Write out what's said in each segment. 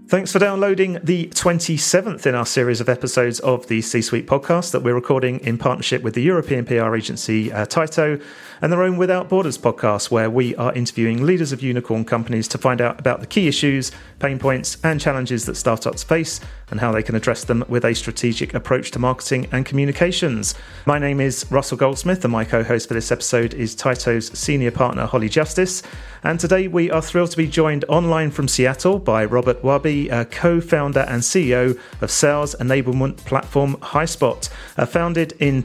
Thanks for downloading the 27th in our series of episodes of the C-Suite podcast that we're recording in partnership with the European PR agency Tyto and their own Without Borders podcast, where we are interviewing leaders of unicorn companies to find out about the key issues, pain points, and challenges that startups face and how they can address them with a strategic approach to marketing and communications. My name is Russell Goldsmith, and my co-host for this episode is Tyto's senior partner, Holly Justice. And today we are thrilled to be joined online from Seattle by Robert Wabi, co-founder and CEO of sales enablement platform HighSpot. Founded in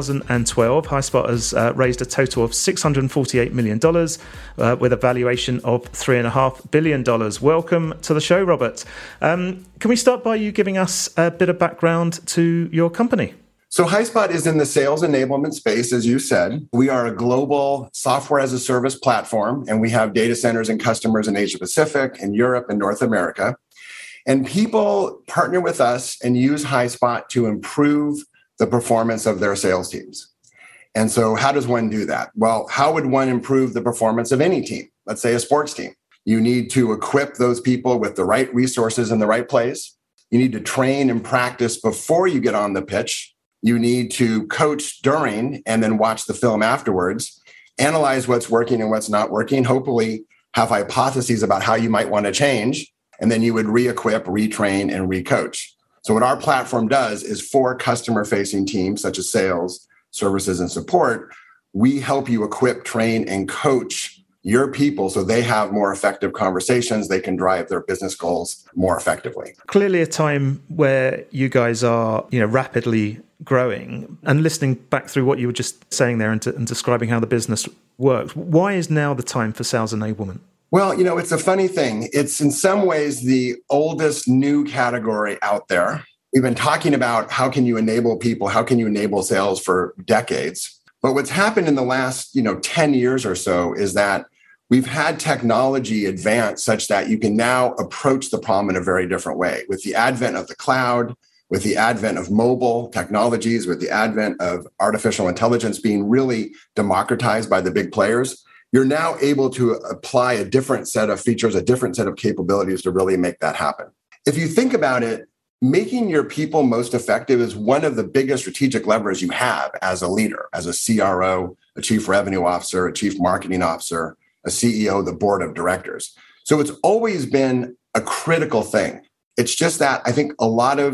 2012, HighSpot has raised a total of $648 million with a valuation of $3.5 billion. Welcome to the show, Robert. Can we start by you giving us a bit of background to your company? So HighSpot is in the sales enablement space, as you said. We are a global software as a service platform, and we have data centers and customers in Asia Pacific, in Europe, and North America. And people partner with us and use HighSpot to improve the performance of their sales teams. And so how does one do that? Well, how would one improve the performance of any team? Let's say a sports team. You need to equip those people with the right resources in the right place. You need to train and practice before you get on the pitch. You need to coach during and then watch the film afterwards, analyze what's working and what's not working, hopefully have hypotheses about how you might want to change, and then you would re-equip, retrain, and re-coach. So what our platform does is for customer-facing teams such as sales, services, and support, we help you equip, train, and coach your people so they have more effective conversations, they can drive their business goals more effectively. Clearly a time where you guys are, rapidly growing, and listening back through what you were just saying there and describing how the business works. Why is now the time for sales enablement? Well, it's a funny thing. It's in some ways the oldest new category out there. We've been talking about how can you enable people, how can you enable sales for decades. But what's happened in the last, 10 years or so is that we've had technology advance such that you can now approach the problem in a very different way. With the advent of the cloud, with the advent of mobile technologies, with the advent of artificial intelligence being really democratized by the big players, you're now able to apply a different set of features, a different set of capabilities to really make that happen. If you think about it, making your people most effective is one of the biggest strategic levers you have as a leader, as a CRO, a chief revenue officer, a chief marketing officer, a CEO, the board of directors. So it's always been a critical thing. It's just that I think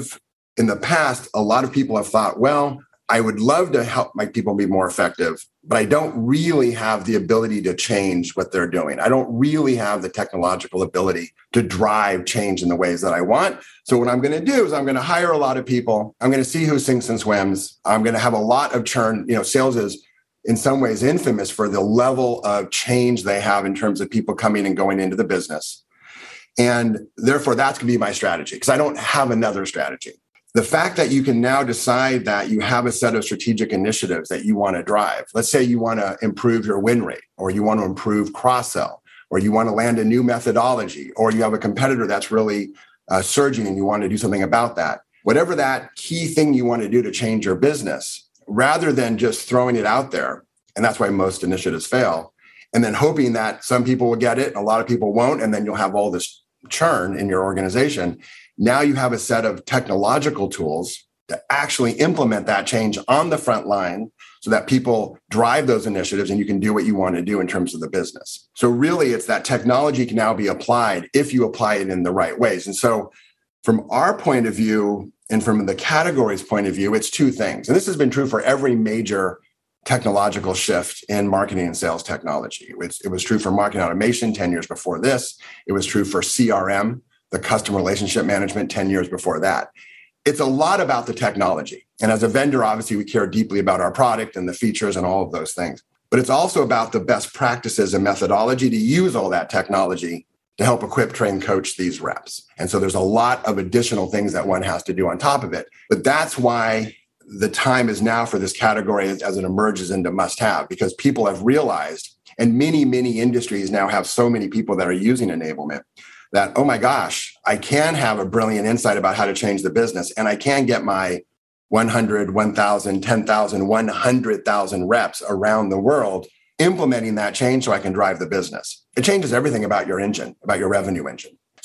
in the past, a lot of people have thought, well, I would love to help my people be more effective, but I don't really have the ability to change what they're doing. I don't really have the technological ability to drive change in the ways that I want. So what I'm going to do is I'm going to hire a lot of people. I'm going to see who sinks and swims. I'm going to have a lot of churn. Sales is in some ways infamous for the level of change they have in terms of people coming and going into the business. And therefore, that's going to be my strategy because I don't have another strategy. The fact that you can now decide that you have a set of strategic initiatives that you want to drive. Let's say you want to improve your win rate, or you want to improve cross-sell, or you want to land a new methodology, or you have a competitor that's really surging and you want to do something about that. Whatever that key thing you want to do to change your business, rather than just throwing it out there, and that's why most initiatives fail, and then hoping that some people will get it, and a lot of people won't, and then you'll have all this churn in your organization. Now you have a set of technological tools to actually implement that change on the front line so that people drive those initiatives and you can do what you want to do in terms of the business. So really, it's that technology can now be applied if you apply it in the right ways. And so from our point of view and from the category's point of view, it's two things. And this has been true for every major technological shift in marketing and sales technology. It was true for marketing automation 10 years before this. It was true for CRM, the customer relationship management 10 years before that. It's a lot about the technology. And as a vendor, obviously, we care deeply about our product and the features and all of those things. But it's also about the best practices and methodology to use all that technology to help equip, train, coach these reps. And so there's a lot of additional things that one has to do on top of it. But that's why the time is now for this category as it emerges into must-have, because people have realized, and many, many industries now have so many people that are using enablement, that, oh my gosh, I can have a brilliant insight about how to change the business, and I can get my 100, 1,000, 10,000, 100,000 reps around the world implementing that change so I can drive the business. It changes everything about your engine, about your revenue engine.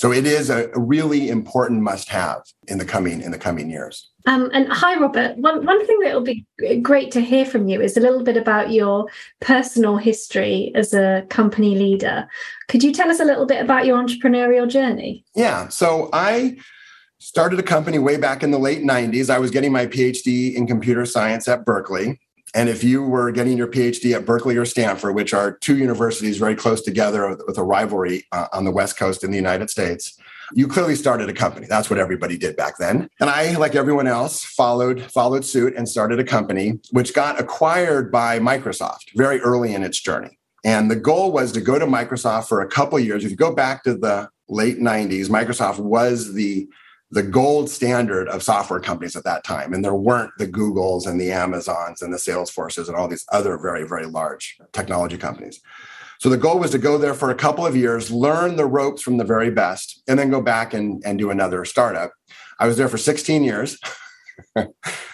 So it is a really important must-have in the coming years. And hi, Robert. One thing that will be great to hear from you is a little bit about your personal history as a company leader. Could you tell us a little bit about your entrepreneurial journey? Yeah. So I started a company way back in the late 90s. I was getting my PhD in computer science at Berkeley. And if you were getting your PhD at Berkeley or Stanford, which are two universities very close together with a rivalry on the West Coast in the United States, you clearly started a company. That's what everybody did back then. And I, like everyone else, followed suit and started a company, which got acquired by Microsoft very early in its journey. And the goal was to go to Microsoft for a couple of years. If you go back to the late 90s, Microsoft was the gold standard of software companies at that time. And there weren't the Googles and the Amazons and the Salesforces and all these other very, very large technology companies. So the goal was to go there for a couple of years, learn the ropes from the very best, and then go back and do another startup. I was there for 16 years, did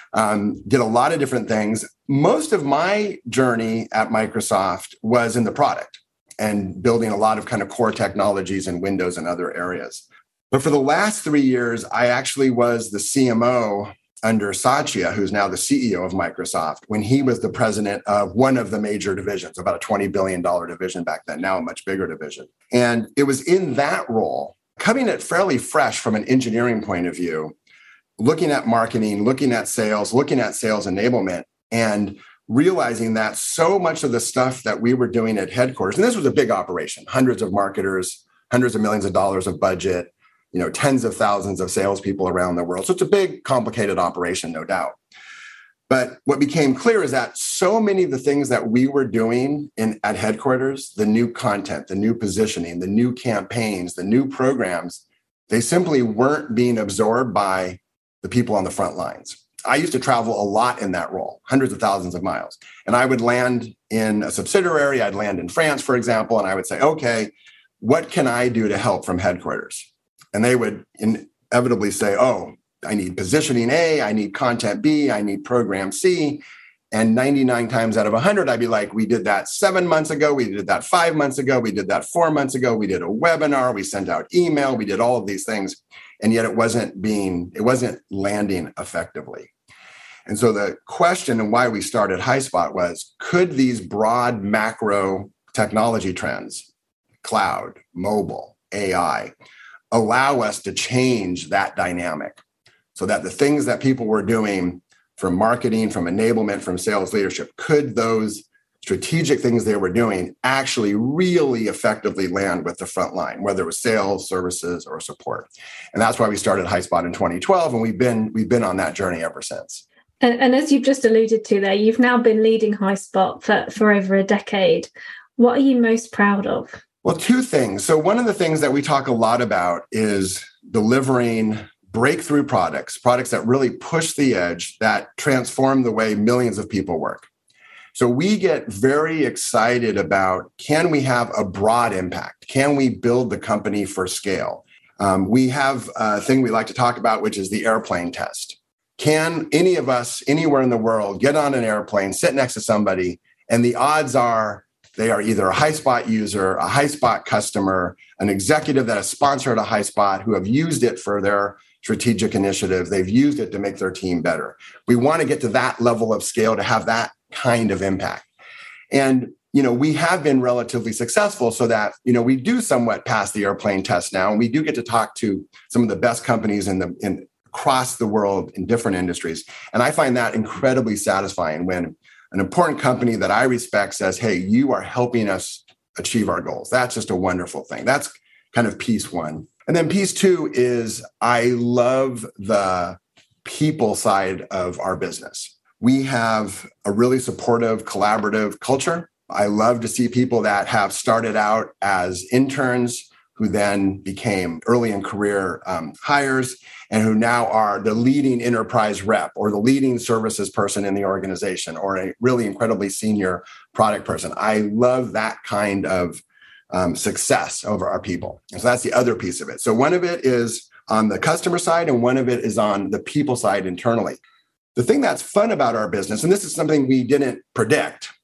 a lot of different things. Most of my journey at Microsoft was in the product and building a lot of kind of core technologies in Windows and other areas. But for the last 3 years, I actually was the CMO under Satya, who's now the CEO of Microsoft, when he was the president of one of the major divisions, about a $20 billion division back then, now a much bigger division. And it was in that role, coming at fairly fresh from an engineering point of view, looking at marketing, looking at sales enablement, and realizing that so much of the stuff that we were doing at headquarters, and this was a big operation, hundreds of marketers, hundreds of millions of dollars of budget, tens of thousands of salespeople around the world. So it's a big, complicated operation, no doubt. But what became clear is that so many of the things that we were doing at headquarters, the new content, the new positioning, the new campaigns, the new programs, they simply weren't being absorbed by the people on the front lines. I used to travel a lot in that role, hundreds of thousands of miles. And I would land in a subsidiary. I'd land in France, for example, and I would say, okay, what can I do to help from headquarters? And they would inevitably say, oh, I need positioning A, I need content B, I need program C. And 99 times out of 100, I'd be like, we did that 7 months ago, we did that 5 months ago, we did that 4 months ago, we did a webinar, we sent out email, we did all of these things. And yet it wasn't landing effectively. And so the question and why we started HighSpot was, could these broad macro technology trends, cloud, mobile, AI, allow us to change that dynamic so that the things that people were doing from marketing, from enablement, from sales leadership, could those strategic things they were doing actually really effectively land with the front line, whether it was sales, services, or support. And that's why we started HighSpot in 2012, and we've been on that journey ever since. And as you've just alluded to there, you've now been leading HighSpot for over a decade. What are you most proud of? Well, two things. So one of the things that we talk a lot about is delivering breakthrough products that really push the edge, that transform the way millions of people work. So we get very excited about, can we have a broad impact? Can we build the company for scale? We have a thing we like to talk about, which is the airplane test. Can any of us anywhere in the world get on an airplane, sit next to somebody, and the odds are they are either a HighSpot user, a HighSpot customer, an executive that has sponsored a HighSpot, who have used it for their strategic initiative. They've used it to make their team better. We want to get to that level of scale to have that kind of impact. And, we have been relatively successful so that, we do somewhat pass the airplane test now. And we do get to talk to some of the best companies across the world in different industries. And I find that incredibly satisfying when an important company that I respect says, hey, you are helping us achieve our goals. That's just a wonderful thing. That's kind of piece one. And then piece two is I love the people side of our business. We have a really supportive, collaborative culture. I love to see people that have started out as interns who then became early in career hires and who now are the leading enterprise rep or the leading services person in the organization or a really incredibly senior product person. I love that kind of success over our people. And so that's the other piece of it. So one of it is on the customer side and one of it is on the people side internally. The thing that's fun about our business, and this is something we didn't predict,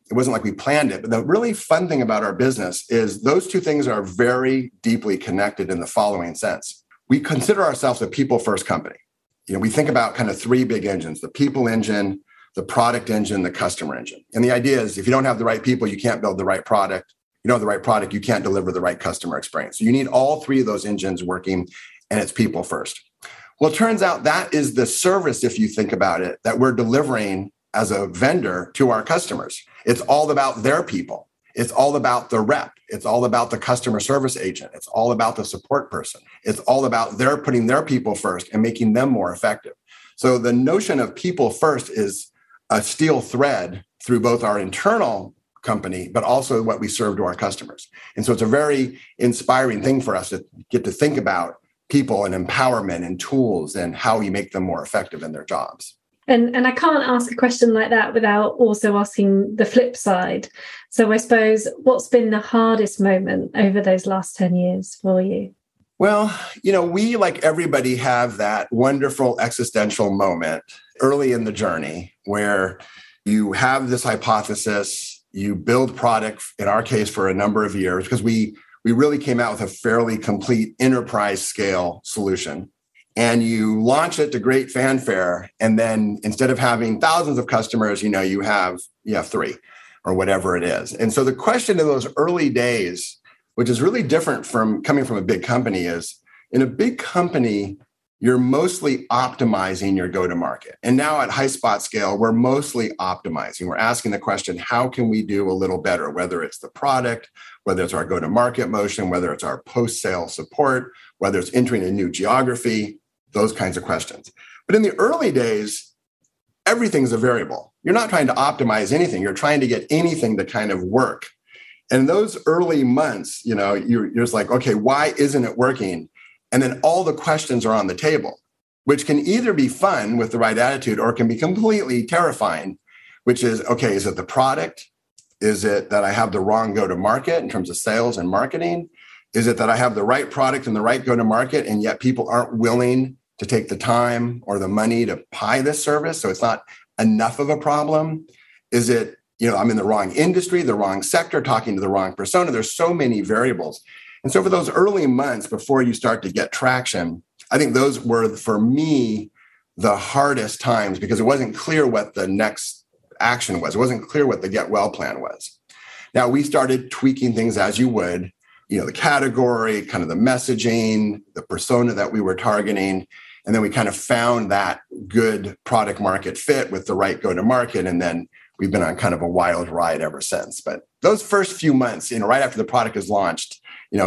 It wasn't like we planned it. But the really fun thing about our business is those two things are very deeply connected in the following sense. We consider ourselves a people-first company. We think about kind of three big engines: the people engine, the product engine, the customer engine. And the idea is if you don't have the right people, you can't build the right product. You don't have the right product, you can't deliver the right customer experience. So you need all three of those engines working, and it's people first. Well, it turns out that is the service, if you think about it, that we're delivering as a vendor to our customers. It's all about their people. It's all about the rep. It's all about the customer service agent. It's all about the support person. It's all about their putting their people first and making them more effective. So the notion of people first is a steel thread through both our internal company, but also what we serve to our customers. And so it's a very inspiring thing for us to get to think about people and empowerment and tools and how we make them more effective in their jobs. And I can't ask a question like that without also asking the flip side. So I suppose, what's been the hardest moment over those last 10 years for you? Well, we, like everybody, have that wonderful existential moment early in the journey where you have this hypothesis, you build product, in our case, for a number of years, because we really came out with a fairly complete enterprise scale solution. And you launch it to great fanfare. And then instead of having thousands of customers, you have three or whatever it is. And so the question in those early days, which is really different from coming from a big company, is in a big company, you're mostly optimizing your go-to-market. And now at HighSpot scale, we're mostly optimizing. We're asking the question, how can we do a little better, whether it's the product, whether it's our go-to-market motion, whether it's our post-sale support, whether it's entering a new geography, those kinds of questions. But in the early days, everything's a variable. You're not trying to optimize anything. You're trying to get anything to kind of work. And in those early months, you're just like, okay, why isn't it working? And then all the questions are on the table, which can either be fun with the right attitude or can be completely terrifying, which is, okay, is it the product? Is it that I have the wrong go-to-market in terms of sales and marketing? Is it that I have the right product and the right go-to-market, and yet people aren't willing to take the time or the money to buy this service? So it's not enough of a problem. Is it, I'm in the wrong industry, the wrong sector, talking to the wrong persona? There's so many variables. And so for those early months before you start to get traction, I think those were, for me, the hardest times because it wasn't clear what the next action was. It wasn't clear what the get well plan was. Now we started tweaking things as you would, the category, kind of the messaging, the persona that we were targeting. And then we kind of found that good product market fit with the right go-to-market. And then we've been on kind of a wild ride ever since. But those first few months, right after the product is launched,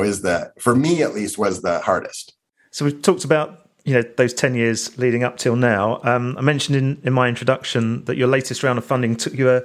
for me at least, was the hardest. So we've talked about, those 10 years leading up till now. I mentioned in my introduction that your latest round of funding took to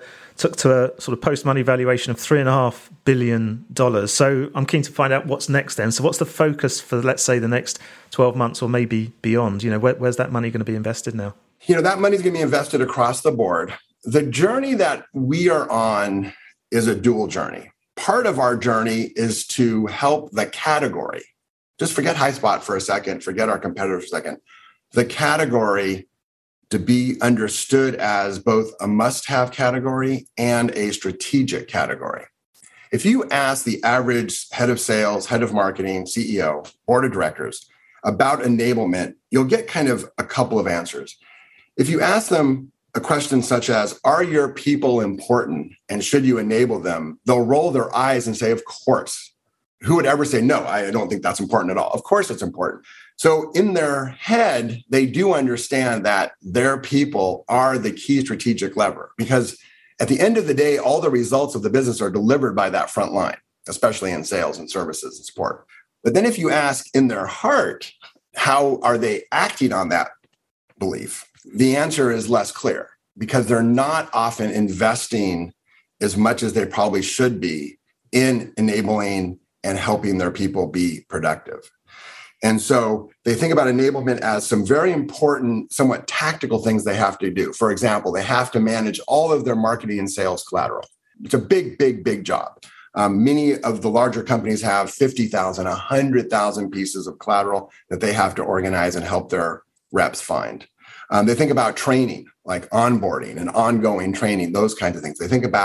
a sort of post-money valuation of $3.5 billion. So I'm keen to find out what's next then. So what's the focus for, let's say, the next 12 months or maybe beyond? Where's that money going to be invested now? That money's going to be invested across the board. The journey that we are on is a dual journey. Part of our journey is to help the category. Just forget HighSpot for a second, forget our competitors for a second. The category to be understood as both a must-have category and a strategic category. If you ask the average head of sales, head of marketing, CEO, board of directors about enablement, you'll get kind of a couple of answers. If you ask them a question such as, are your people important and should you enable them? They'll roll their eyes and say, of course. Who would ever say, no, I don't think that's important at all? Of course it's important. So in their head, they do understand that their people are the key strategic lever because at the end of the day, all the results of the business are delivered by that front line, especially in sales and services and support. But then if you ask in their heart, how are they acting on that belief? The answer is less clear because they're not often investing as much as they probably should be in enabling and helping their people be productive. And so they think about enablement as some very important, somewhat tactical things they have to do. For example, they have to manage all of their marketing and sales collateral. It's a big, big, big job. Many of the larger companies have 50,000, 100,000 pieces of collateral that they have to organize and help their reps find. They think about training, like onboarding and ongoing training, those kinds of things. They think about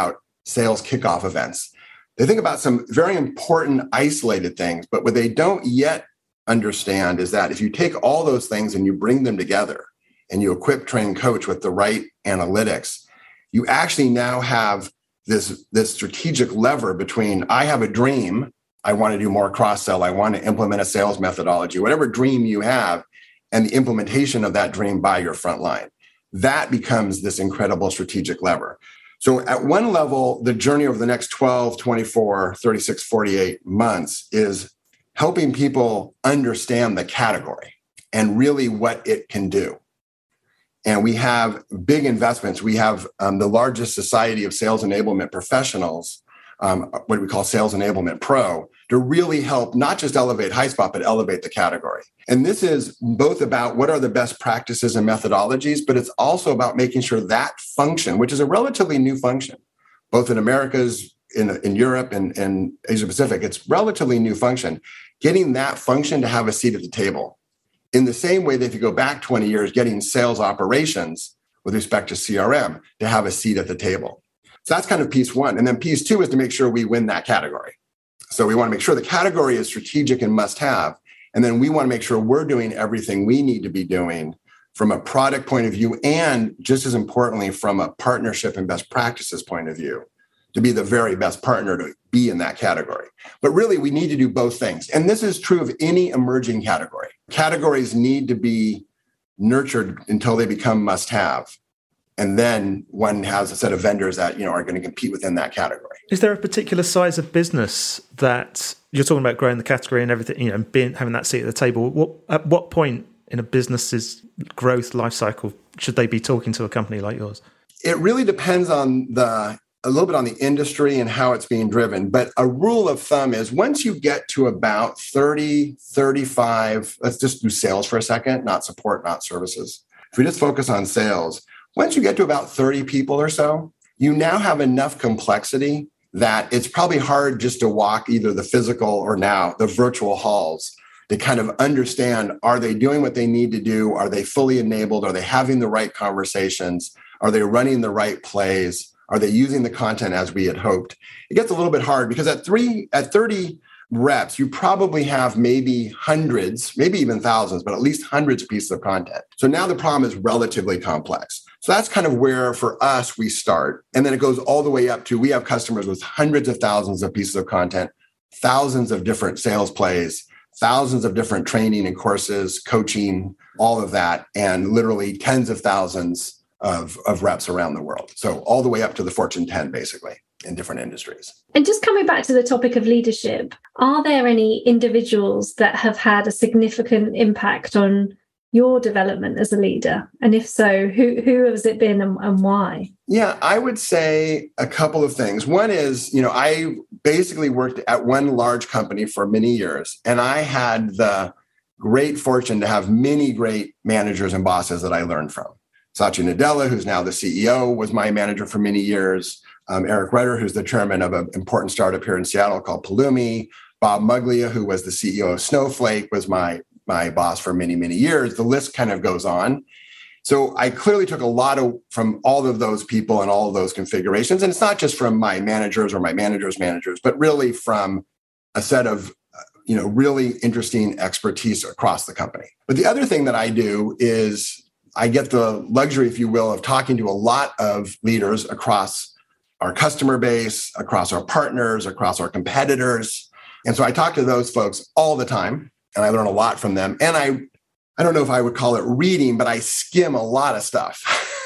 sales kickoff events. They think about some very important isolated things, but what they don't yet understand is that if you take all those things and you bring them together and you equip, train, coach with the right analytics, you actually now have this strategic lever between I have a dream, I want to do more cross-sell, I want to implement a sales methodology, whatever dream you have, and the implementation of that dream by your front line. That becomes this incredible strategic lever. So at one level, the journey over the next 12, 24, 36, 48 months is helping people understand the category and really what it can do. And we have big investments. We have the largest society of sales enablement professionals, what we call Sales Enablement Pro, to really help not just elevate HighSpot, but elevate the category. And this is both about what are the best practices and methodologies, but it's also about making sure that function, which is a relatively new function, both in Americas, in Europe, and Asia Pacific, it's relatively new function, getting that function to have a seat at the table. In the same way that if you go back 20 years, getting sales operations with respect to CRM to have a seat at the table. So that's kind of piece one. And then piece two is to make sure we win that category. So we want to make sure the category is strategic and must have. And then we want to make sure we're doing everything we need to be doing from a product point of view, and just as importantly, from a partnership and best practices point of view, to be the very best partner to be in that category. But really, we need to do both things. And this is true of any emerging category. Categories need to be nurtured until they become must-have. And then one has a set of vendors that, are going to compete within that category. Is there a particular size of business that you're talking about growing the category and everything, having that seat at the table? At what point in a business's growth life cycle should they be talking to a company like yours? It really depends on a little bit on the industry and how it's being driven. But a rule of thumb is once you get to about 30, 35, let's just do sales for a second, not support, not services. If we just focus on sales, once you get to about 30 people or so, you now have enough complexity that it's probably hard just to walk either the physical or now the virtual halls to kind of understand, are they doing what they need to do? Are they fully enabled? Are they having the right conversations? Are they running the right plays? Are they using the content as we had hoped? It gets a little bit hard because at 30 reps, you probably have maybe hundreds, maybe even thousands, but at least hundreds of pieces of content. So now the problem is relatively complex. So that's kind of where, for us, we start. And then it goes all the way up to, we have customers with hundreds of thousands of pieces of content, thousands of different sales plays, thousands of different training and courses, coaching, all of that, and literally tens of thousands of reps around the world. So all the way up to the Fortune 10, basically, in different industries. And just coming back to the topic of leadership, are there any individuals that have had a significant impact on your development as a leader? And if so, who has it been and why? Yeah, I would say a couple of things. One is, I basically worked at one large company for many years, and I had the great fortune to have many great managers and bosses that I learned from. Satya Nadella, who's now the CEO, was my manager for many years. Eric Rutter, who's the chairman of an important startup here in Seattle called Pulumi. Bob Muglia, who was the CEO of Snowflake, was my boss for many, many years. The list kind of goes on. So I clearly took a lot from all of those people and all of those configurations. And it's not just from my managers or my managers' managers, but really from a set of really interesting expertise across the company. But the other thing that I do is I get the luxury, if you will, of talking to a lot of leaders across our customer base, across our partners, across our competitors. And so I talk to those folks all the time, and I learn a lot from them. And I don't know if I would call it reading, but I skim a lot of stuff.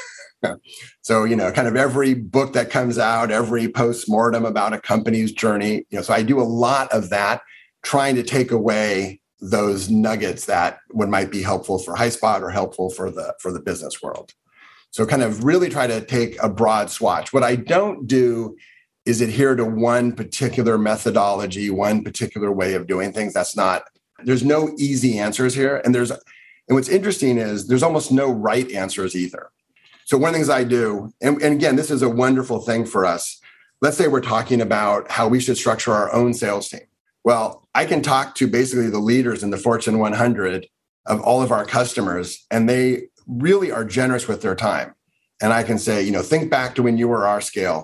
So, kind of every book that comes out, every postmortem about a company's journey, so I do a lot of that, trying to take away those nuggets that might be helpful for HighSpot or helpful for the business world. So kind of really try to take a broad swatch. What I don't do is adhere to one particular methodology, one particular way of doing things. There's no easy answers here. And what's interesting is there's almost no right answers either. So one of the things I do, and again, this is a wonderful thing for us. Let's say we're talking about how we should structure our own sales team. Well, I can talk to basically the leaders in the Fortune 100 of all of our customers, and they really are generous with their time. And I can say, think back to when you were our scale.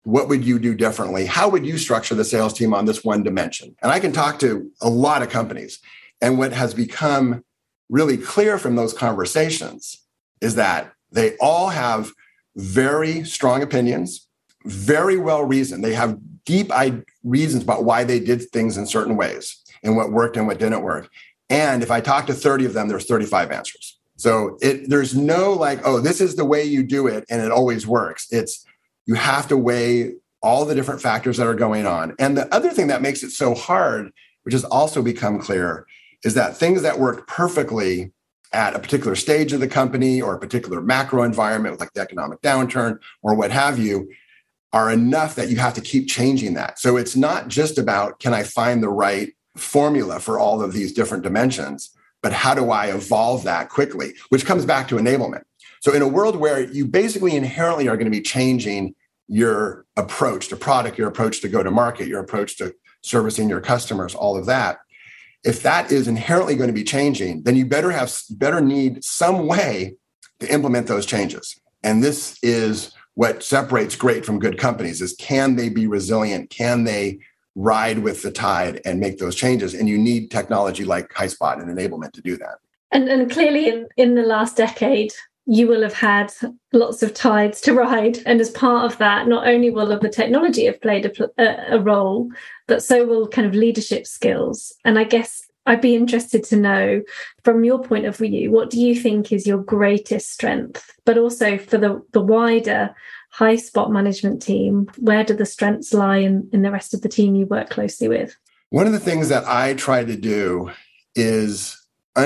What would you do differently? How would you structure the sales team on this one dimension? And I can talk to a lot of companies. And what has become really clear from those conversations is that they all have very strong opinions, very well reasoned. They have deep reasons about why they did things in certain ways and what worked and what didn't work. And if I talk to 30 of them, there's 35 answers. So there's no like, oh, this is the way you do it and it always works. It's you have to weigh all the different factors that are going on. And the other thing that makes it so hard, which has also become clear, is that things that work perfectly at a particular stage of the company or a particular macro environment, like the economic downturn or what have you, are enough that you have to keep changing that. So it's not just about, can I find the right formula for all of these different dimensions, but how do I evolve that quickly, which comes back to enablement. So in a world where you basically inherently are going to be changing your approach to product, your approach to go to market, your approach to servicing your customers, all of that, if that is inherently going to be changing, then you better need some way to implement those changes. And this is what separates great from good companies is can they be resilient? Can they ride with the tide and make those changes? And you need technology like Highspot and enablement to do that. And clearly in the last decade, you will have had lots of tides to ride. And as part of that, not only will the technology have played a role, but so will kind of leadership skills. And I guess I'd be interested to know, from your point of view, what do you think is your greatest strength? But also for the wider Highspot management team, where do the strengths lie in the rest of the team you work closely with? One of the things that I try to do is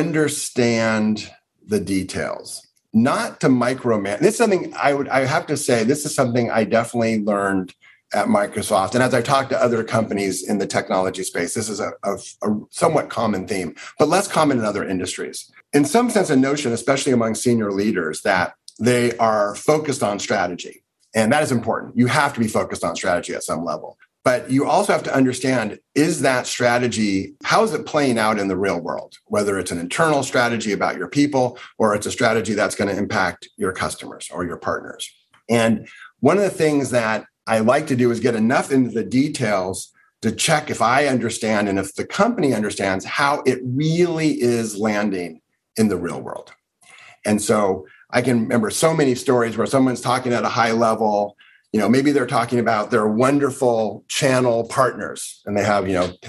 understand the details. Not to micromanage. This is something I have to say, this is something I definitely learned at Microsoft. And as I talk to other companies in the technology space, this is a somewhat common theme, but less common in other industries. In some sense, a notion, especially among senior leaders, that they are focused on strategy. And that is important. You have to be focused on strategy at some level. But you also have to understand, is that strategy, how is it playing out in the real world? Whether it's an internal strategy about your people, or it's a strategy that's going to impact your customers or your partners. And one of the things that I like to do is get enough into the details to check if I understand and if the company understands how it really is landing in the real world. And so I can remember so many stories where someone's talking at a high level. Maybe they're talking about their wonderful channel partners and they have,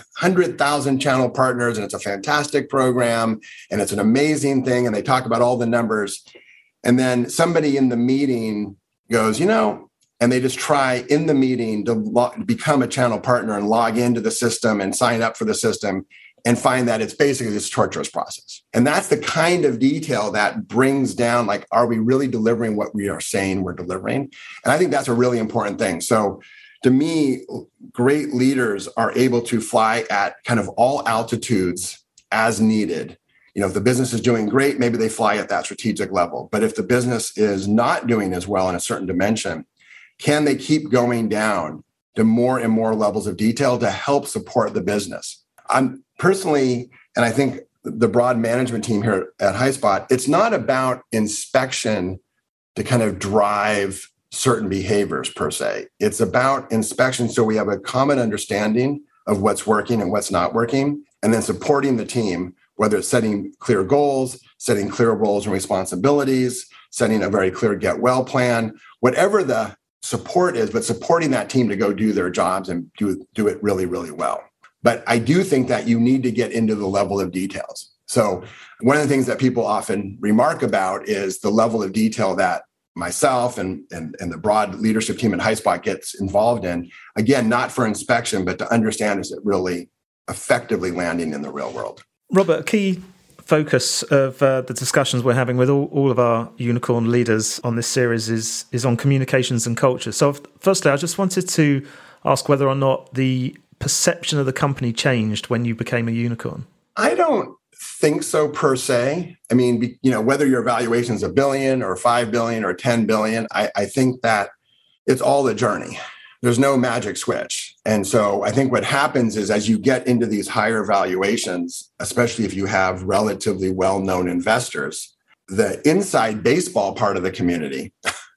100,000 channel partners and it's a fantastic program and it's an amazing thing. And they talk about all the numbers. And then somebody in the meeting goes, and they just try in the meeting to become a channel partner and log into the system and sign up for the system and find that it's basically this torturous process. And that's the kind of detail that brings down, like, are we really delivering what we are saying we're delivering? And I think that's a really important thing. So to me, great leaders are able to fly at kind of all altitudes as needed. If the business is doing great, maybe they fly at that strategic level. But if the business is not doing as well in a certain dimension, can they keep going down to more and more levels of detail to help support the business? I'm personally, and I think the broad management team here at Highspot, it's not about inspection to kind of drive certain behaviors per se. It's about inspection so we have a common understanding of what's working and what's not working, and then supporting the team, whether it's setting clear goals, setting clear roles and responsibilities, setting a very clear get well plan, whatever the support is, but supporting that team to go do their jobs and do it really, really well. But I do think that you need to get into the level of details. So one of the things that people often remark about is the level of detail that myself and the broad leadership team at Highspot gets involved in. Again, not for inspection, but to understand, is it really effectively landing in the real world? Robert, a key focus of the discussions we're having with all of our unicorn leaders on this series is on communications and culture. So firstly, I just wanted to ask whether or not the perception of the company changed when you became a unicorn. I don't think so per se. I mean, whether your valuation is $1 billion or $5 billion or $10 billion, I think that it's all a journey. There's no magic switch. And so I think what happens is as you get into these higher valuations, especially if you have relatively well-known investors, the inside baseball part of the community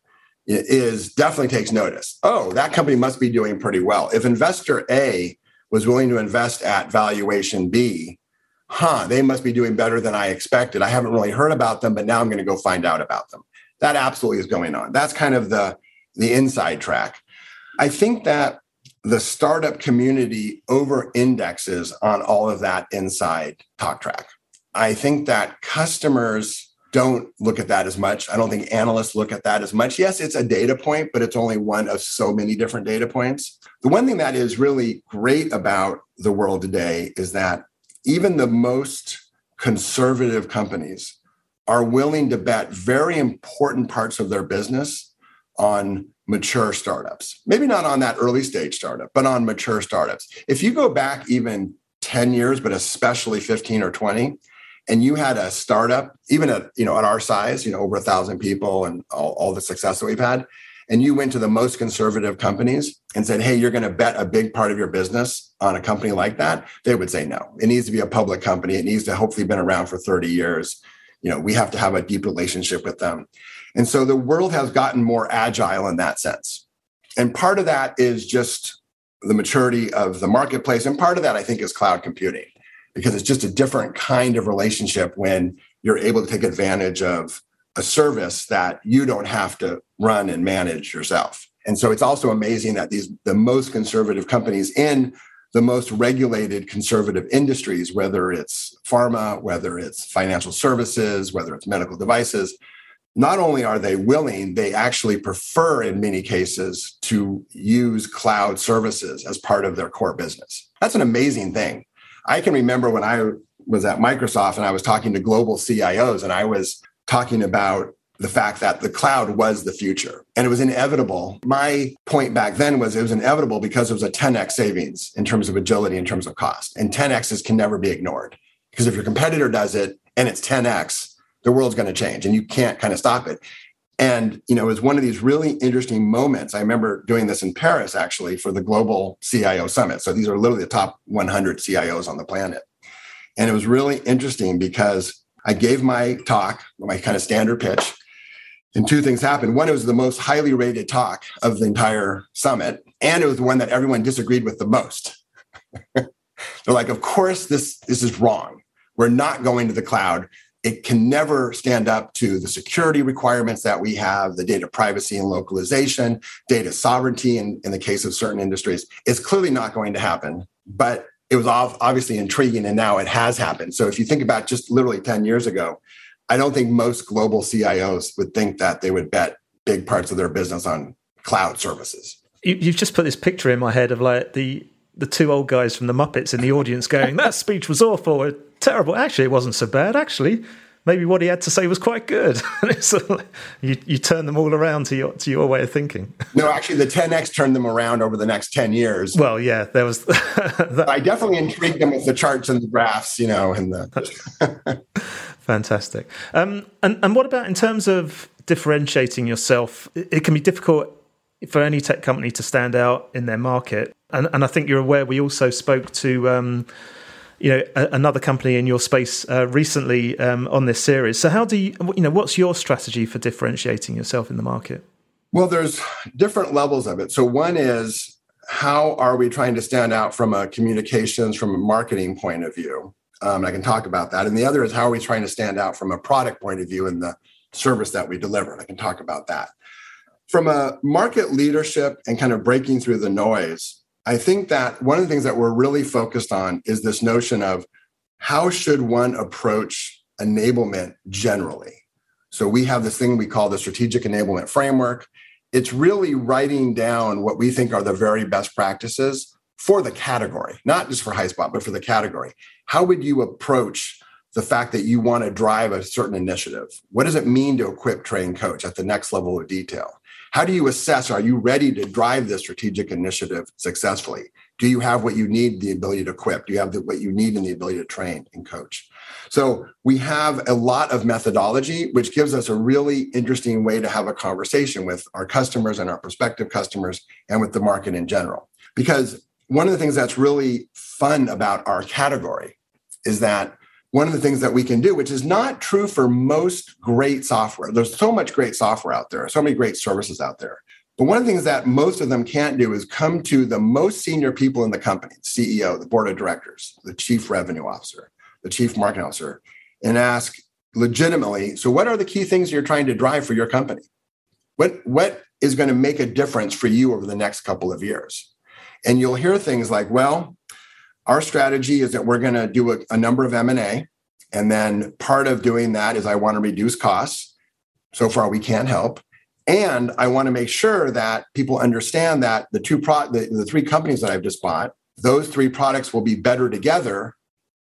definitely takes notice. Oh, that company must be doing pretty well. If investor A was willing to invest at valuation B, they must be doing better than I expected. I haven't really heard about them, but now I'm going to go find out about them. That absolutely is going on. That's kind of the inside track. I think that the startup community over-indexes on all of that inside talk track. I think that customers don't look at that as much. I don't think analysts look at that as much. Yes, it's a data point, but it's only one of so many different data points. The one thing that is really great about the world today is that even the most conservative companies are willing to bet very important parts of their business on mature startups. Maybe not on that early stage startup, but on mature startups. If you go back even 10 years, but especially 15 or 20, and you had a startup, even at our size, over 1,000 people and all the success that we've had, and you went to the most conservative companies and said, hey, you're going to bet a big part of your business on a company like that, they would say no. It needs to be a public company. It needs to hopefully been around for 30 years. We have to have a deep relationship with them. And so the world has gotten more agile in that sense. And part of that is just the maturity of the marketplace. And part of that, I think, is cloud computing, because it's just a different kind of relationship when you're able to take advantage of a service that you don't have to run and manage yourself. And so it's also amazing that the most conservative companies in the most regulated conservative industries, whether it's pharma, whether it's financial services, whether it's medical devices, not only are they willing, they actually prefer in many cases to use cloud services as part of their core business. That's an amazing thing. I can remember when I was at Microsoft and I was talking to global CIOs, and I was talking about the fact that the cloud was the future and it was inevitable. My point back then was it was inevitable because it was a 10x savings in terms of agility, in terms of cost. And 10x's can never be ignored, because if your competitor does it and it's 10x, the world's going to change and you can't kind of stop it. And, it was one of these really interesting moments. I remember doing this in Paris, actually, for the Global CIO Summit. So these are literally the top 100 CIOs on the planet. And it was really interesting because I gave my talk, my kind of standard pitch, and two things happened. One, it was the most highly rated talk of the entire summit, and it was the one that everyone disagreed with the most. They're like, of course, this is wrong. We're not going to the cloud. It can never stand up to the security requirements that we have, the data privacy and localization, data sovereignty in the case of certain industries. It's clearly not going to happen, but it was obviously intriguing, and now it has happened. So if you think about just literally 10 years ago, I don't think most global CIOs would think that they would bet big parts of their business on cloud services. You've just put this picture in my head of like the two old guys from the Muppets in the audience going, that speech was awful, or terrible. Actually, it wasn't so bad. Actually, maybe what he had to say was quite good. You turn them all around to your way of thinking. No, actually, the 10X turned them around over the next 10 years. Well, yeah, there was. I definitely intrigued them with the charts and the graphs, and the. Fantastic. And what about in terms of differentiating yourself? It can be difficult for any tech company to stand out in their market. And I think you're aware we also spoke to another company in your space recently on this series. So how do you, what's your strategy for differentiating yourself in the market? Well, there's different levels of it. So one is, how are we trying to stand out from a communications, from a marketing point of view? I can talk about that. And the other is, how are we trying to stand out from a product point of view in the service that we deliver? And I can talk about that. From a market leadership and kind of breaking through the noise, I think that one of the things that we're really focused on is this notion of how should one approach enablement generally. So we have this thing we call the strategic enablement framework. It's really writing down what we think are the very best practices for the category, not just for HighSpot, but for the category. How would you approach the fact that you want to drive a certain initiative? What does it mean to equip, train, coach at the next level of detail? How do you assess, are you ready to drive this strategic initiative successfully? Do you have what you need, the ability to equip? Do you have what you need and the ability to train and coach? So we have a lot of methodology, which gives us a really interesting way to have a conversation with our customers and our prospective customers and with the market in general. Because one of the things that's really fun about our category is that one of the things that we can do, which is not true for most great software. There's so much great software out there, so many great services out there. But one of the things that most of them can't do is come to the most senior people in the company, the CEO, the board of directors, the chief revenue officer, the chief marketing officer, and ask legitimately, so what are the key things you're trying to drive for your company? What is going to make a difference for you over the next couple of years? And you'll hear things like, well, our strategy is that we're going to do a number of M&A. And then part of doing that is I want to reduce costs. So far, we can't help. And I want to make sure that people understand that the three companies that I've just bought, those three products will be better together.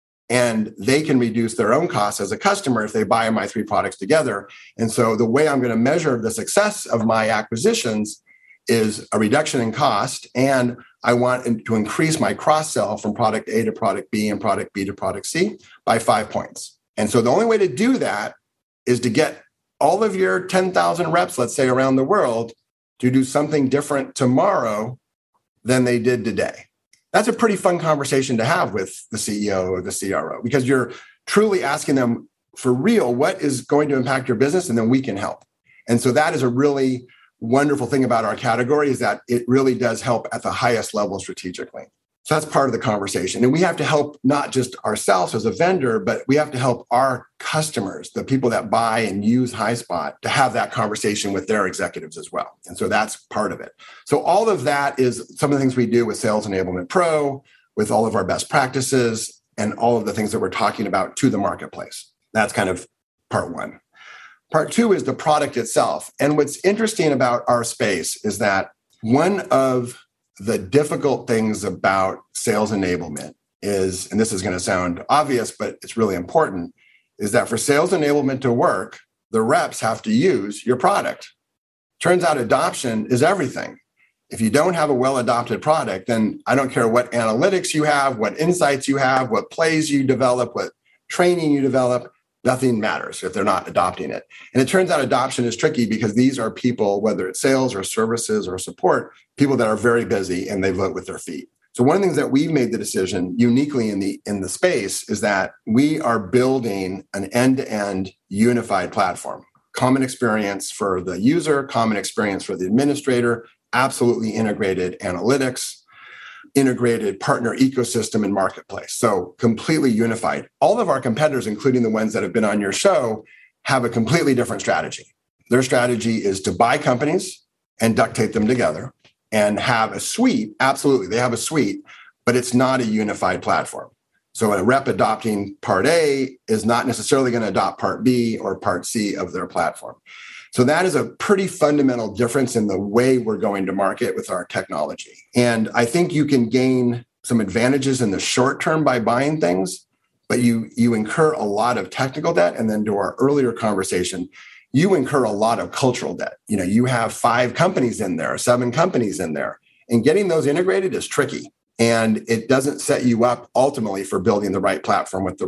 And they can reduce their own costs as a customer if they buy my three products together. And so the way I'm going to measure the success of my acquisitions is a reduction in cost. And I want to increase my cross-sell from product A to product B and product B to product C by 5 points. And so the only way to do that is to get all of your 10,000 reps, let's say around the world, to do something different tomorrow than they did today. That's a pretty fun conversation to have with the CEO or the CRO, because you're truly asking them for real, what is going to impact your business? And then we can help. And so that is a really wonderful thing about our category, is that it really does help at the highest level strategically. So that's part of the conversation. And we have to help not just ourselves as a vendor, but we have to help our customers, the people that buy and use HighSpot, to have that conversation with their executives as well. And so that's part of it. So all of that is some of the things we do with Sales Enablement Pro, with all of our best practices, and all of the things that we're talking about to the marketplace. That's kind of part one. Part two is the product itself. And what's interesting about our space is that one of the difficult things about sales enablement is, and this is going to sound obvious, but it's really important, is that for sales enablement to work, the reps have to use your product. Turns out adoption is everything. If you don't have a well-adopted product, then I don't care what analytics you have, what insights you have, what plays you develop, what training you develop, nothing matters if they're not adopting it. And it turns out adoption is tricky because these are people, whether it's sales or services or support, people that are very busy and they vote with their feet. So one of the things that we've made the decision uniquely in the space is that we are building an end-to-end unified platform. Common experience for the user, common experience for the administrator, absolutely integrated analytics, integrated partner ecosystem and marketplace. So completely unified. All of our competitors, including the ones that have been on your show, have a completely different strategy. Their strategy is to buy companies and duct tape them together and have a suite. Absolutely, they have a suite, but it's not a unified platform. So a rep adopting part A is not necessarily going to adopt part B or part C of their platform. So that is a pretty fundamental difference in the way we're going to market with our technology. And I think you can gain some advantages in the short term by buying things, but you incur a lot of technical debt. And then to our earlier conversation, you incur a lot of cultural debt. You know, you have 5 companies in there, 7 companies in there, and getting those integrated is tricky. And it doesn't set you up ultimately for building the right platform with the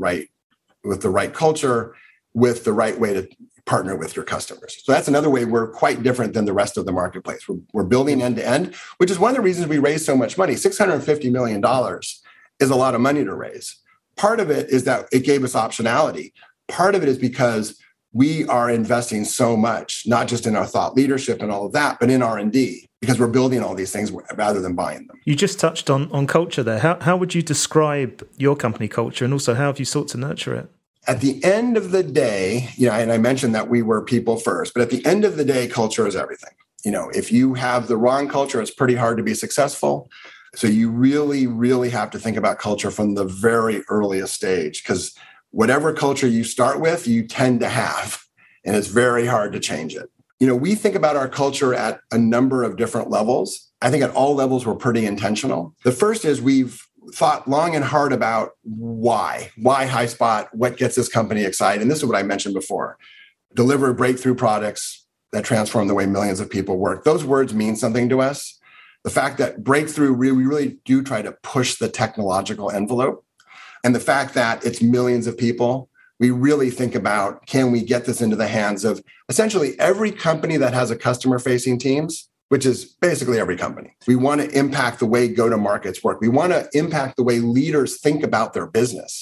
right culture, with the right way to partner with your customers. So that's another way we're quite different than the rest of the marketplace. We're building end to end, which is one of the reasons we raised so much money. $650 million is a lot of money to raise. Part of it is that it gave us optionality. Part of it is because we are investing so much, not just in our thought leadership and all of that, but in R&D, because we're building all these things rather than buying them. You just touched on culture there. How would you describe your company culture, and also how have you sought to nurture it? At the end of the day, and I mentioned that we were people first, but at the end of the day, culture is everything. If you have the wrong culture, it's pretty hard to be successful. So you really, really have to think about culture from the very earliest stage, because whatever culture you start with, you tend to have, and it's very hard to change it. We think about our culture at a number of different levels. I think at all levels, we're pretty intentional. The first is we've thought long and hard about why HighSpot, what gets this company excited. And this is what I mentioned before: deliver breakthrough products that transform the way millions of people work. Those words mean something to us. The fact that breakthrough, we really do try to push the technological envelope. And the fact that it's millions of people, we really think about, can we get this into the hands of essentially every company that has a customer-facing teams, which is basically every company. We want to impact the way go-to-markets work. We want to impact the way leaders think about their business.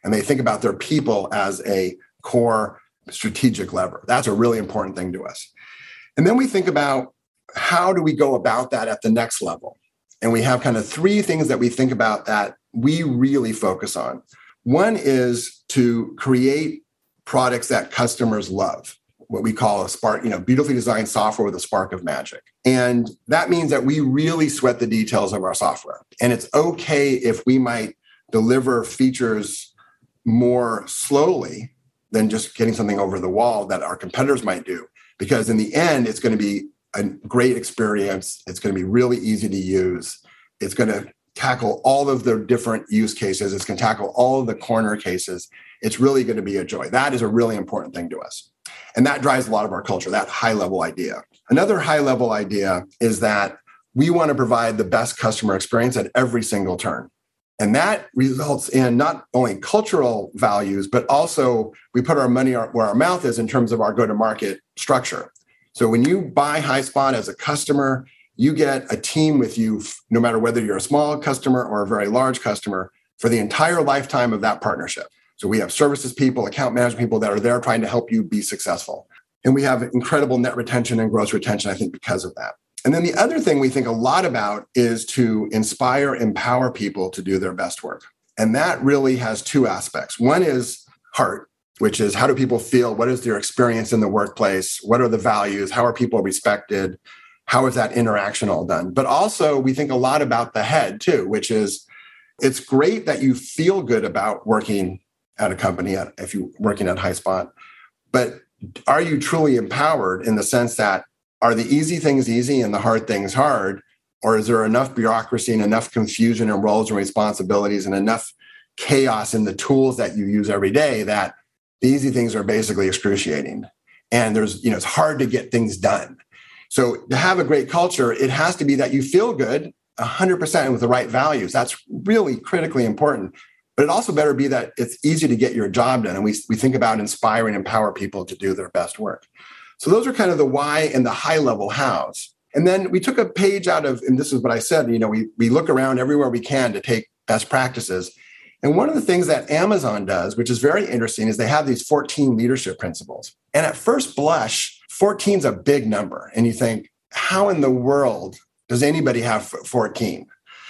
and they think about their people as a core strategic lever. That's a really important thing to us. And then we think about how do we go about that at the next level? And we have kind of three things that we think about that we really focus on. One is to create products that customers love, what we call a spark, beautifully designed software with a spark of magic. And that means that we really sweat the details of our software. And it's okay if we might deliver features more slowly than just getting something over the wall that our competitors might do. Because in the end, it's going to be a great experience. It's going to be really easy to use. It's going to tackle all of the different use cases. It's going to tackle all of the corner cases. It's really going to be a joy. That is a really important thing to us. And that drives a lot of our culture, that high-level idea. Another high-level idea is that we want to provide the best customer experience at every single turn. And that results in not only cultural values, but also we put our money where our mouth is in terms of our go-to-market structure. So when you buy HighSpot as a customer, you get a team with you, no matter whether you're a small customer or a very large customer, for the entire lifetime of that partnership. So we have services people, account management people that are there trying to help you be successful. And we have incredible net retention and gross retention, I think, because of that. And then the other thing we think a lot about is to inspire, empower people to do their best work. And that really has two aspects. One is heart, which is how do people feel? What is their experience in the workplace? What are the values? How are people respected? How is that interaction all done? But also we think a lot about the head too, which is it's great that you feel good about working at a company, if you're working at HighSpot, but are you truly empowered in the sense that are the easy things easy and the hard things hard? Or is there enough bureaucracy and enough confusion and roles and responsibilities and enough chaos in the tools that you use every day that the easy things are basically excruciating? And it's hard to get things done. So to have a great culture, it has to be that you feel good 100% with the right values. That's really critically important. But it also better be that it's easy to get your job done. And we think about inspiring and empower people to do their best work. So those are kind of the why and the high level hows. And then we took a page out of, and this is what I said, we look around everywhere we can to take best practices. And one of the things that Amazon does, which is very interesting, is they have these 14 leadership principles. And at first blush, 14 is a big number. And you think, how in the world does anybody have 14?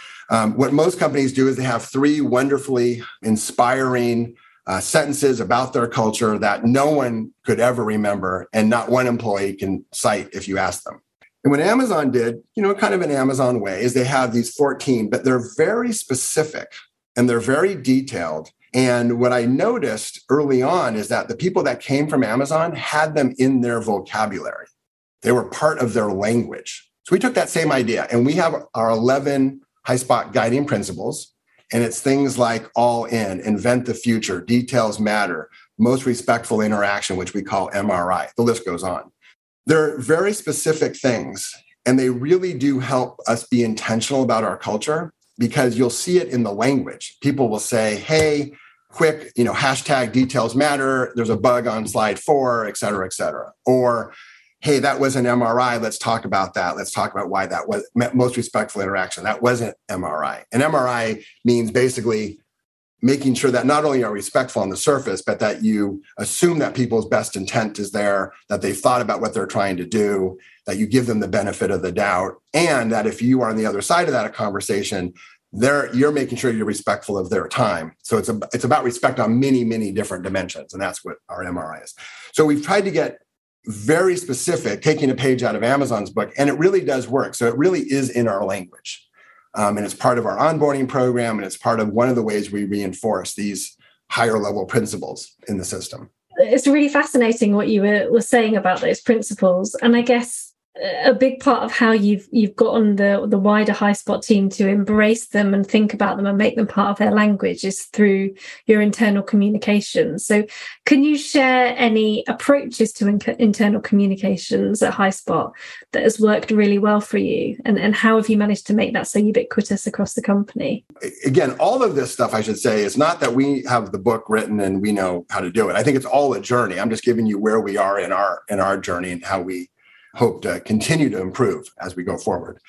What most companies do is they have 3 wonderfully inspiring sentences about their culture that no one could ever remember and not one employee can cite if you ask them. And what Amazon did, kind of an Amazon way, is they have these 14, but they're very specific and they're very detailed. And what I noticed early on is that the people that came from Amazon had them in their vocabulary. They were part of their language. So we took that same idea and we have our 11 HighSpot guiding principles. And it's things like all in, invent the future, details matter, most respectful interaction, which we call MRI. The list goes on. They're very specific things, and they really do help us be intentional about our culture because you'll see it in the language. People will say, hey, quick, hashtag details matter. There's a bug on slide 4, et cetera, et cetera. Or, hey, that was an MRI. Let's talk about that. Let's talk about why that was most respectful interaction. That wasn't MRI. An MRI means basically making sure that not only are respectful on the surface, but that you assume that people's best intent is there, that they've thought about what they're trying to do, that you give them the benefit of the doubt, and that if you are on the other side of that conversation, you're making sure you're respectful of their time. So it's about respect on many, many different dimensions, and that's what our MRI is. So we've tried to get very specific, taking a page out of Amazon's book, and it really does work. So it really is in our language. And it's part of our onboarding program, and it's part of one of the ways we reinforce these higher level principles in the system. It's really fascinating what you were saying about those principles. And I guess a big part of how you've gotten the wider HighSpot team to embrace them and think about them and make them part of their language is through your internal communications. So can you share any approaches to internal communications at HighSpot that has worked really well for you? And how have you managed to make that so ubiquitous across the company? Again, all of this stuff, I should say, is not that we have the book written and we know how to do it. I think it's all a journey. I'm just giving you where we are in our journey and how we hope to continue to improve as we go forward.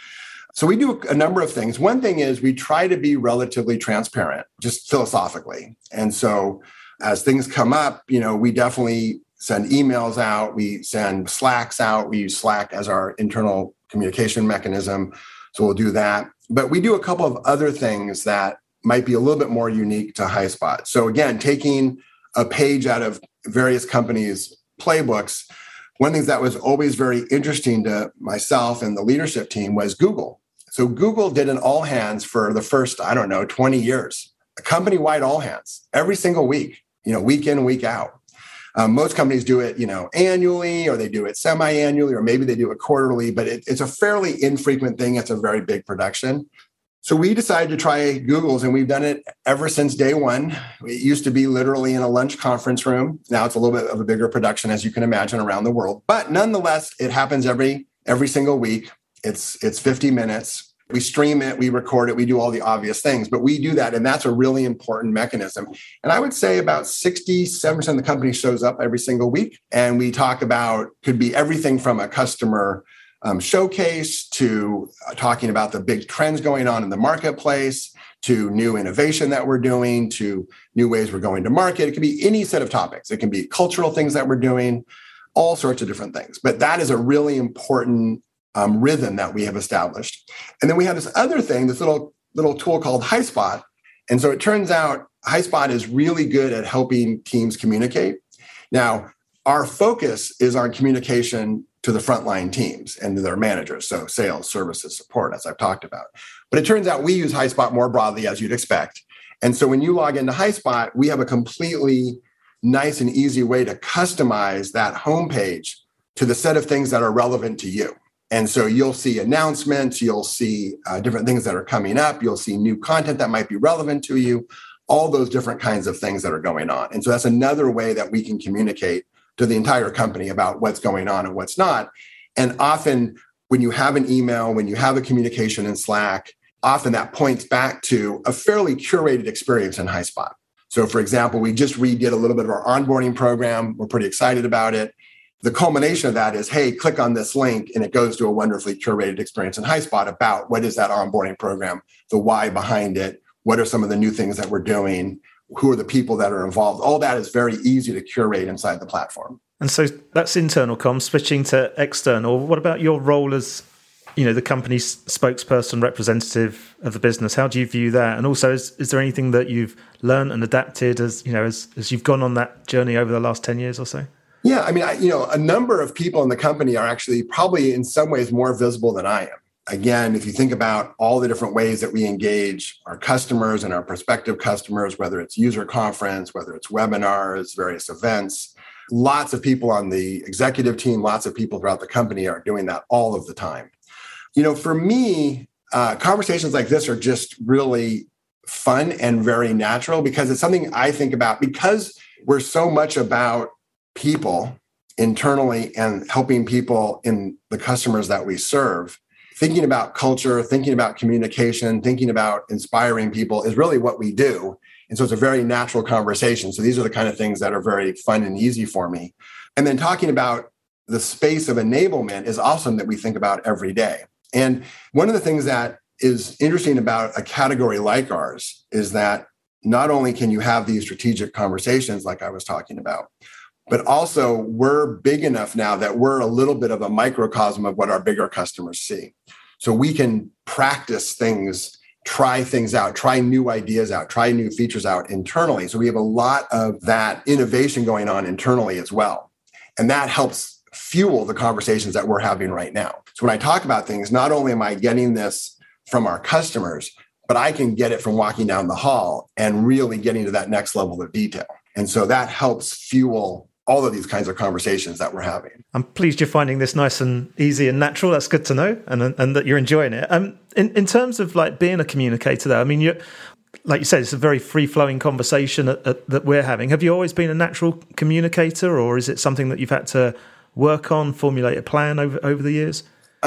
So we do a number of things. One thing is we try to be relatively transparent, just philosophically. And so as things come up, we definitely send emails out, we send Slacks out. We use Slack as our internal communication mechanism. So we'll do that. But we do a couple of other things that might be a little bit more unique to HighSpot. So again, taking a page out of various companies' playbooks, one of the things that was always very interesting to myself and the leadership team was Google. So Google did an all hands for the first, 20 years, a company-wide all hands every single week, week in, week out. Most companies do it, annually, or they do it semi-annually, or maybe they do it quarterly, but it's a fairly infrequent thing. It's a very big production. So we decided to try Google's, and we've done it ever since day one. It used to be literally in a lunch conference room. Now it's a little bit of a bigger production, as you can imagine, around the world. But nonetheless, it happens every single week. It's 50 minutes. We stream it, we record it, we do all the obvious things, but we do that. And that's a really important mechanism. And I would say about 67% of the company shows up every single week. And we talk about, could be everything from a customer showcase to talking about the big trends going on in the marketplace, to new innovation that we're doing, to new ways we're going to market. It could be any set of topics. It can be cultural things that we're doing, all sorts of different things. But that is a really important rhythm that we have established. And then we have this other thing, this little tool called HighSpot. And so it turns out HighSpot is really good at helping teams communicate. Now, our focus is on communication to the frontline teams and to their managers, so sales, services, support, as I've talked about. But it turns out we use HighSpot more broadly, as you'd expect. And so when you log into HighSpot, we have a completely nice and easy way to customize that homepage to the set of things that are relevant to you. And so you'll see announcements, you'll see different things that are coming up, you'll see new content that might be relevant to you, all those different kinds of things that are going on. And so that's another way that we can communicate to the entire company about what's going on and what's not. And often when you have an email, when you have a communication in Slack, often that points back to a fairly curated experience in HighSpot. So for example, we just redid a little bit of our onboarding program. We're pretty excited about it. The culmination of that is, hey, click on this link, and it goes to a wonderfully curated experience in HighSpot about what is that onboarding program, the why behind it, what are some of the new things that we're doing, who are the people that are involved. All that is very easy to curate inside the platform. And so that's internal comms. Switching to external, what about your role as, the company's spokesperson, representative of the business? How do you view that? And also, is there anything that you've learned and adapted as you've gone on that journey over the last 10 years or so? Yeah, I mean, a number of people in the company are actually probably in some ways more visible than I am. Again, if you think about all the different ways that we engage our customers and our prospective customers, whether it's user conference, whether it's webinars, various events, lots of people on the executive team, lots of people throughout the company are doing that all of the time. For me, conversations like this are just really fun and very natural because it's something I think about because we're so much about people internally and helping people in the customers that we serve. Thinking about culture, thinking about communication, thinking about inspiring people is really what we do. And so it's a very natural conversation. So these are the kind of things that are very fun and easy for me. And then talking about the space of enablement is awesome that we think about every day. And one of the things that is interesting about a category like ours is that not only can you have these strategic conversations like I was talking about, but also we're big enough now that we're a little bit of a microcosm of what our bigger customers see. So we can practice things, try things out, try new ideas out, try new features out internally. So we have a lot of that innovation going on internally as well. And that helps fuel the conversations that we're having right now. So when I talk about things, not only am I getting this from our customers, but I can get it from walking down the hall and really getting to that next level of detail. And so that helps fuel all of these kinds of conversations that we're having. I'm pleased you're finding this nice and easy and natural. That's good to know, and that you're enjoying it. In terms of like being a communicator, though, I mean, like you said, it's a very free-flowing conversation that we're having. Have you always been a natural communicator, or is it something that you've had to work on, formulate a plan over the years?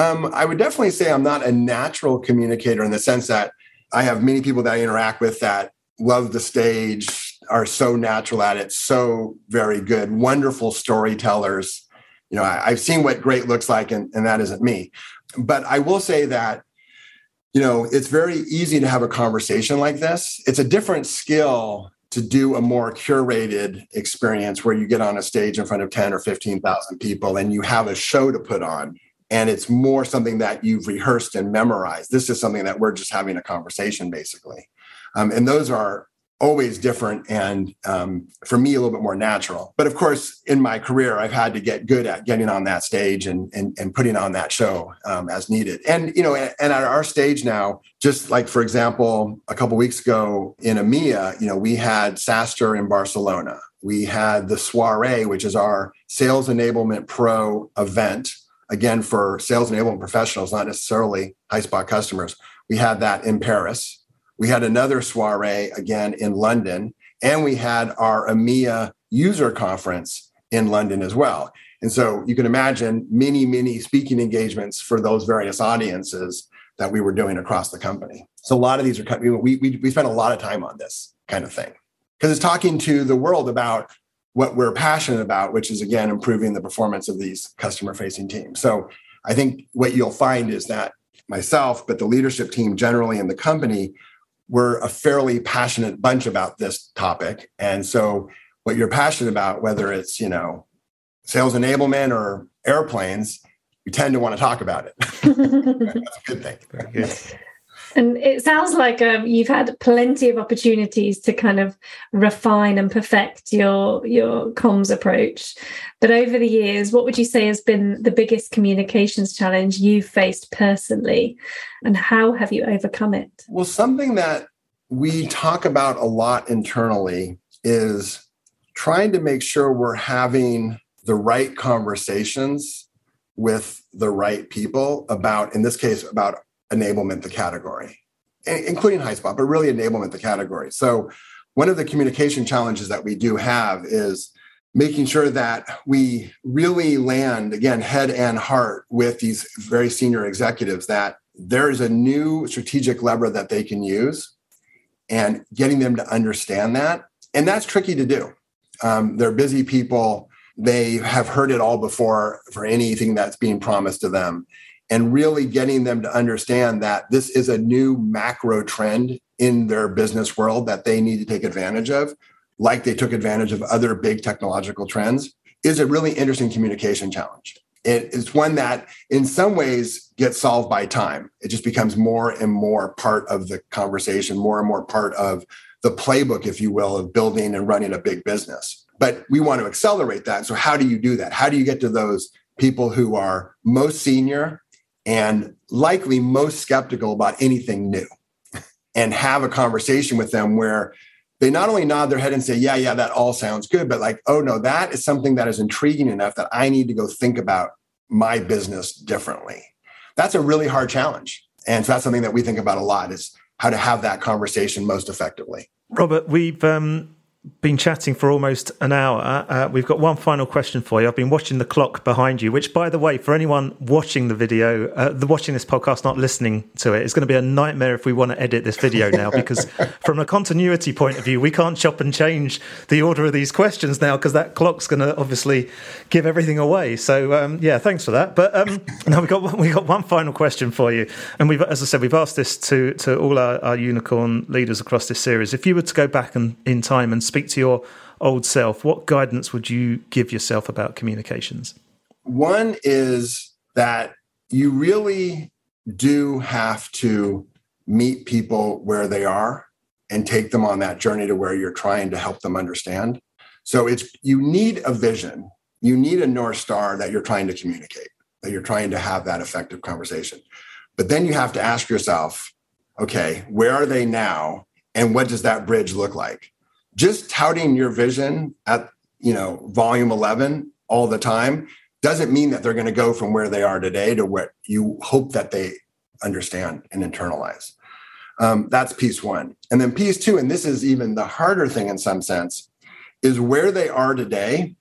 I would definitely say I'm not a natural communicator in the sense that I have many people that I interact with that love the stage, are so natural at it, so very good, wonderful storytellers. I've seen what great looks like, and that isn't me. But I will say that it's very easy to have a conversation like this. It's a different skill to do a more curated experience where you get on a stage in front of 10 or 15,000 people and you have a show to put on. And it's more something that you've rehearsed and memorized. This is something that we're just having a conversation, basically. And those are always different and, for me, a little bit more natural. But of course, in my career, I've had to get good at getting on that stage and putting on that show as needed. And, and at our stage now, just like, for example, a couple of weeks ago in EMEA, we had SaaStr in Barcelona. We had the Soiree, which is our Sales Enablement Pro event, again, for sales enablement professionals, not necessarily Highspot customers. We had that in Paris. We had another soiree again in London, and we had our EMEA user conference in London as well. And so you can imagine many speaking engagements for those various audiences that we were doing across the company. So a lot of these are, we spent a lot of time on this kind of thing because it's talking to the world about what we're passionate about, which is, again, improving the performance of these customer-facing teams. So I think what you'll find is that myself, but the leadership team generally in the company, we're a fairly passionate bunch about this topic. And so what you're passionate about, whether it's, sales enablement or airplanes, you tend to want to talk about it. That's a good thing. Very good. And it sounds like you've had plenty of opportunities to kind of refine and perfect your comms approach. But over the years, what would you say has been the biggest communications challenge you've faced personally? And how have you overcome it? Well, something that we talk about a lot internally is trying to make sure we're having the right conversations with the right people about, in this case, about enablement, the category, including Highspot, but really enablement, the category. So one of the communication challenges that we do have is making sure that we really land, again, head and heart with these very senior executives, that there is a new strategic lever that they can use and getting them to understand that. And that's tricky to do. They're busy people. They have heard it all before for anything that's being promised to them. And really getting them to understand that this is a new macro trend in their business world that they need to take advantage of, like they took advantage of other big technological trends, is a really interesting communication challenge. It's one that in some ways gets solved by time. It just becomes more and more part of the conversation, more and more part of the playbook, if you will, of building and running a big business. But we want to accelerate that. So how do you do that? How do you get to those people who are most senior and likely most skeptical about anything new and have a conversation with them where they not only nod their head and say, yeah, that all sounds good, but like, oh no, that is something that is intriguing enough that I need to go think about my business differently. That's a really hard challenge. And so that's something that we think about a lot, is how to have that conversation most effectively. Robert, we've been chatting for almost an hour. We've got one final question for you. I've been watching the clock behind you, which, by the way, for anyone watching the video, watching this podcast, not listening to it, it's going to be a nightmare if we want to edit this video now, because from a continuity point of view, we can't chop and change the order of these questions now, because that clock's going to obviously give everything away. So, thanks for that. But now we got one final question for you. And we've, as I said, we've asked this to all our unicorn leaders across this series. If you were to go back in time and speak to your old self, what guidance would you give yourself about communications? One is that you really do have to meet people where they are and take them on that journey to where you're trying to help them understand. So you need a vision. You need a North Star that you're trying to communicate, that you're trying to have that effective conversation. But then you have to ask yourself, okay, where are they now? And what does that bridge look like? Just touting your vision at, volume 11 all the time doesn't mean that they're going to go from where they are today to what you hope that they understand and internalize. That's piece one. And then piece two, and this is even the harder thing in some sense, is where they are today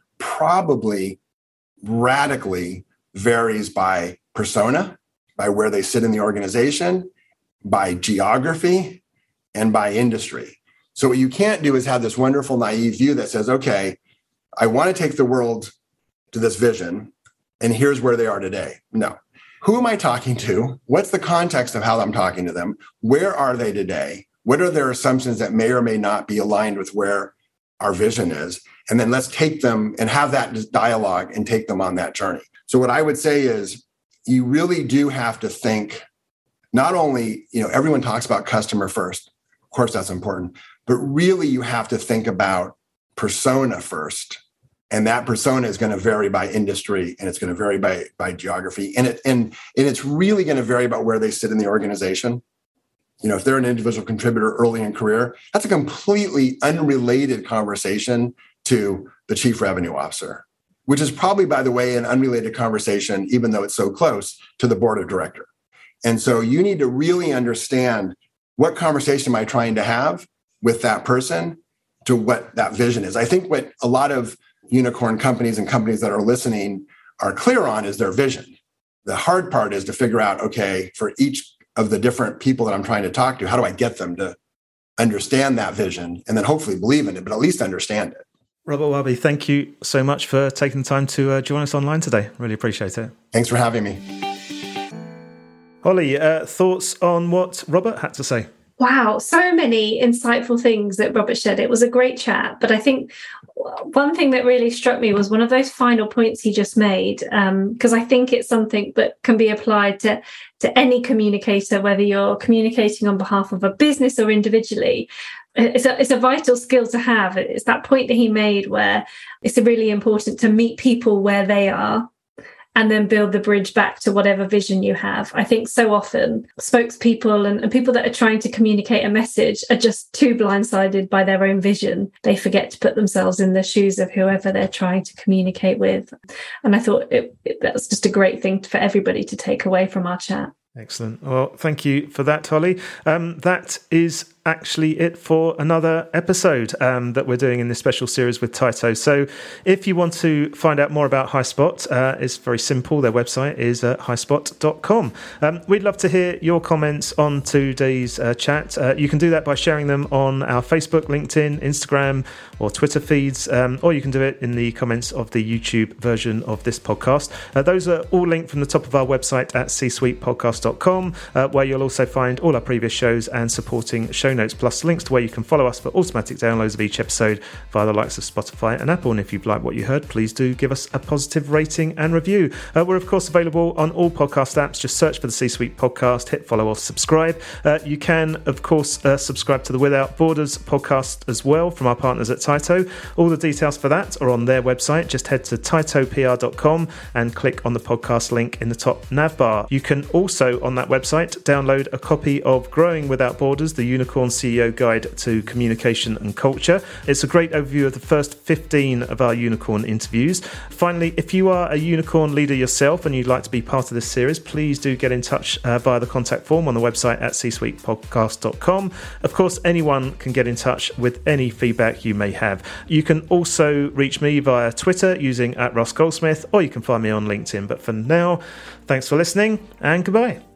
probably radically varies by persona, by where they sit in the organization, by geography, and by industry. So what you can't do is have this wonderful naive view that says, okay, I want to take the world to this vision, and here's where they are today. No, who am I talking to? What's the context of how I'm talking to them? Where are they today? What are their assumptions that may or may not be aligned with where our vision is? And then let's take them and have that dialogue and take them on that journey. So what I would say is you really do have to think, not only, everyone talks about customer first. Of course, that's important, but really you have to think about persona first. And that persona is going to vary by industry, and it's going to vary by geography. And it's really going to vary about where they sit in the organization. If they're an individual contributor early in career, that's a completely unrelated conversation to the chief revenue officer, which is probably, by the way, an unrelated conversation, even though it's so close, to the board of director. And so you need to really understand, what conversation am I trying to have with that person to what that vision is. I think what a lot of unicorn companies and companies that are listening are clear on is their vision. The hard part is to figure out, okay, for each of the different people that I'm trying to talk to, how do I get them to understand that vision and then hopefully believe in it, but at least understand it. Robert Warby, thank you so much for taking the time to join us online today. Really appreciate it. Thanks for having me. Holly, thoughts on what Robert had to say? Wow, so many insightful things that Robert shared. It was a great chat, but I think one thing that really struck me was one of those final points he just made, because I think it's something that can be applied to any communicator, whether you're communicating on behalf of a business or individually. It's a vital skill to have. It's that point that he made where it's really important to meet people where they are and then build the bridge back to whatever vision you have. I think so often spokespeople and people that are trying to communicate a message are just too blindsided by their own vision. They forget to put themselves in the shoes of whoever they're trying to communicate with. And I thought that's just a great thing for everybody to take away from our chat. Excellent. Well, thank you for that, Holly. That is actually it for another episode that we're doing in this special series with Tyto. So if you want to find out more about HighSpot, it's very simple. Their website is highspot.com. We'd love to hear your comments on today's chat. You can do that by sharing them on our Facebook, LinkedIn, Instagram, or Twitter feeds, or you can do it in the comments of the YouTube version of this podcast. Those are all linked from the top of our website at csuitepodcast.com, where you'll also find all our previous shows and supporting show notes, plus links to where you can follow us for automatic downloads of each episode via the likes of Spotify and Apple. And if you've liked what you heard, please do give us a positive rating and review. We're of course available on all podcast apps. Just search for the C-Suite podcast, hit follow or subscribe. You can of course subscribe to the Without Borders podcast as well from our partners at Tyto. All the details for that are on their website. Just head to tytopr.com and click on the podcast link in the top nav bar. You can also on that website download a copy of Growing Without Borders, the Unicorn CEO Guide to Communication and Culture. It's a great overview of the first 15 of our unicorn interviews. Finally, if you are a unicorn leader yourself and you'd like to be part of this series, please do get in touch via the contact form on the website at csuitepodcast.com. Of course, anyone can get in touch with any feedback you may have. You can also reach me via Twitter using @Ross Goldsmith, or you can find me on LinkedIn. But for now, thanks for listening and goodbye.